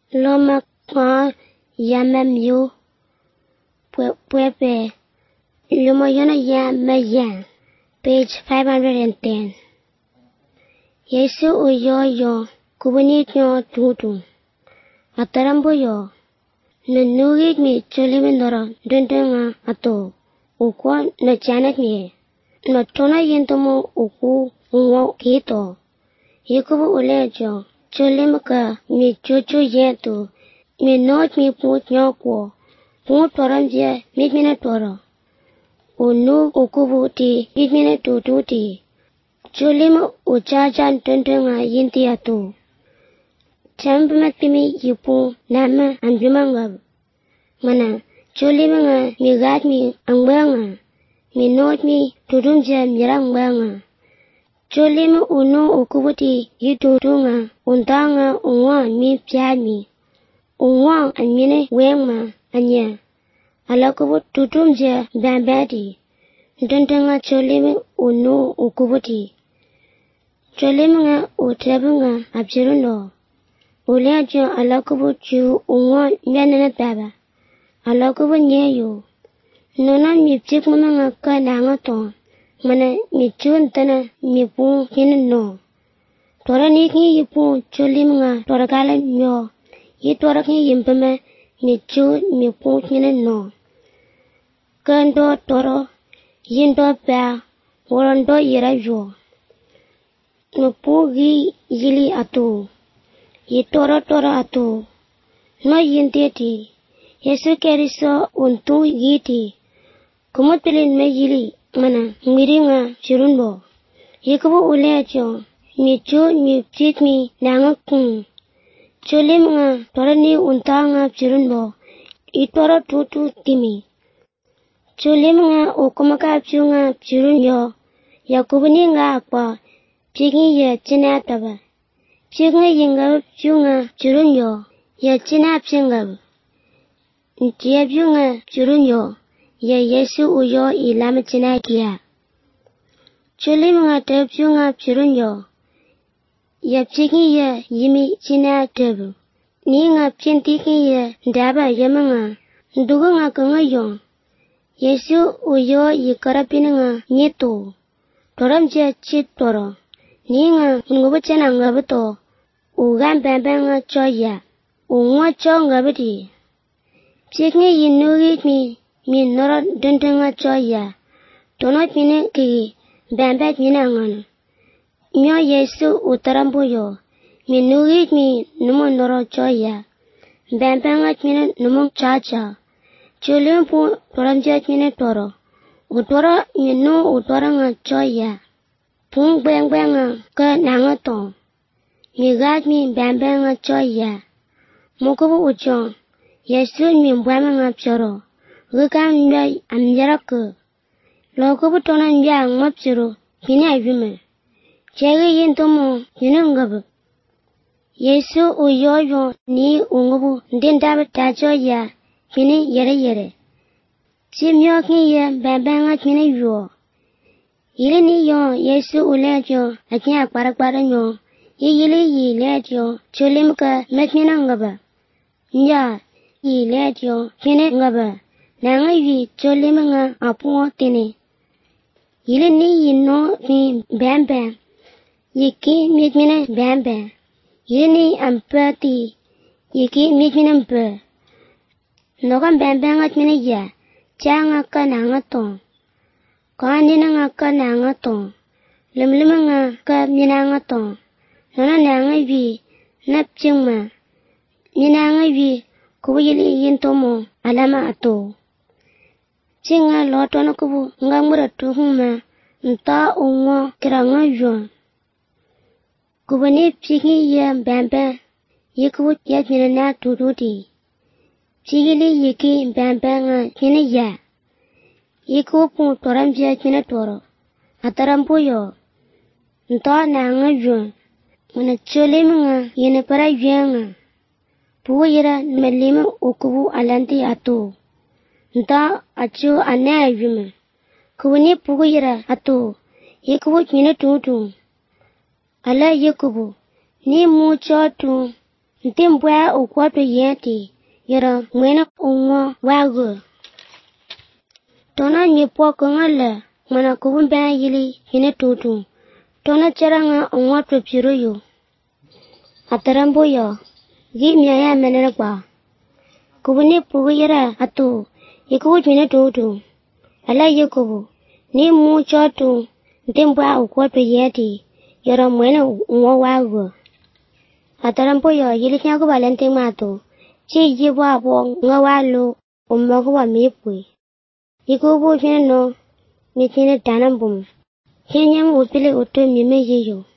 Loma kwa yamamyo Puepe Lumoyana Yamayan, page 510. Yesu uyoyo kubunityo tutu. Ataramboyo nanugit mi chuliminoro dundunga ato. Ukwa na chanet mi. Na tona yentomo uku unwo kito. Yekubu ulejo chulimaka mi chuchu yetu. Mi not mi put nyokwo. Put toramjia mitmina toro. Unu ukubu ti mitmina tututi. Chulima uchajan dundunga yinti atu. Champimat pimi yipu nama ambimangab. Mana chulima nga migat mi angbanga. Mi not mi tudumja miranganga. Chulima unu ukubuti yitutunga untanga unwa mi piadmi. Unwa anmine wengma anya. Alakubu tudumja bambati. Dundunga chulima unu ukubuti. Chulima nga utabunga abjirundo. Ulejo alakubu chu unwa mianana baba. Alakubu nyeyo. Nona mi chikmama nga ka nangato. Mana mi chun tana mi pu hinno. Tora niki yipu chulim nga tora kala myo. Yi tora ki yimpama mi chun mi pu hinno. Kando toro yindo pa worondo yira jo. No pu gi yili atu. Yi tora atu. No yinteti. Yesu keriso untu yiti. Kumut pilin me yili. Mana miringa chirunbo. Yikubu ulecho. Mi chu mi chit mi nanga kung. Chulim nga tora ni unta nga chirunbo. Itora tutu timi. Chulim nga ukumaka chu nga chirunyo. Yakubuni nga akwa. Pigi ya china taba. Pigi yingab chu nga chirunyo. Ya china pingab. Ntiya chu nga chirunyo. Ya Yesu uyo ilama china kia. Chulim nga tab chu nga chirunyo. Ya pigi ya yimi china tabu. Ni nga pintiki ya ndaba yama nga. Ndugu nga kanga yong. Yesu uyo yikarapina nga nito. Toramja chit toro. Ni nga ngubu chana ngabuto. Ugan bamba nga choya. Ungwa cho ngabiti. Pigi yinugit mi noro dundunga choya. Tonot mine ki bambat mina ngana. Myo Yesu utarambuyo. Mi nugit mi numo noro choya. Bambangat mine numo chacha. Chulimpu toramjat mine toro. Utora minu utora nga choya. Pung bang ka nangato. Mi gat mi bambanga choya. Mukubu uchong. Yesu mi mbwama nga pchoro. Gukam mbya amjaraka. Lokubu tona mbya ngmapchiro. Pini ayume. Chegi yintomo yinungabu. Yesu uyoyo ni ungubu ndindaba tachoya. Pini yere. Chimyo kiye bambanga pini yuo. Yili ni yo Yesu ulejo aknya kparakpara nyo. Yili yi lejo chulimka metmina ngaba. Nya yi lejo pini ngaba. Nanga yi chulima nga apuo tini. Yili ni yino mi bamba. Yiki mitmina bamba. Yili ni ampati. Yiki mitmina mpa. Nokan bamba nga tmina ya. Cha nga ka nanga tong. Kaanina nga ka nanga tong. Limlima nga ka mina nga tong. Nona nanga vi napchingma. Mina nga vi kubu yili yintomo alama ato. Chinga lotono kubu nga mura tuhuma. Nta ungo kira nga yuan. Kubu ni pigi ya bamba. Yikubu yat mina na tututi. Chigili yiki bamba nga mina ya. Yikubu pung toramjia mina toro. Atarampuyo. Nta na nga yuan. Mana chulim nga yina para yuan nga. Pugu yira malima ukubu alanti atu. Nta achu ane ayume. Kubu ni pugu yira atu. Yikubu mina tutu. Ala yikubu. Ni mucho tu. Ntembwa ukwato yeti yara mwena unwa wago. Tona nyepo kongale mana kubumba yili hine tutu. Tona charanga unwa tropiro yo. Atarambo yo. Gimya ya menere kwa. Kubuni pugu yara atu. Yikubu hine tutu. Ala yikubu. Ni mu chotu. Ntembwa ukwato yeti yara mwena unwa wago. Atarampo yo yili kya ko balente mato chi yibwa abo ngawalo ummago wa mipwe ikubu chino mi chine tanambum chenyam upile uto mime yeyo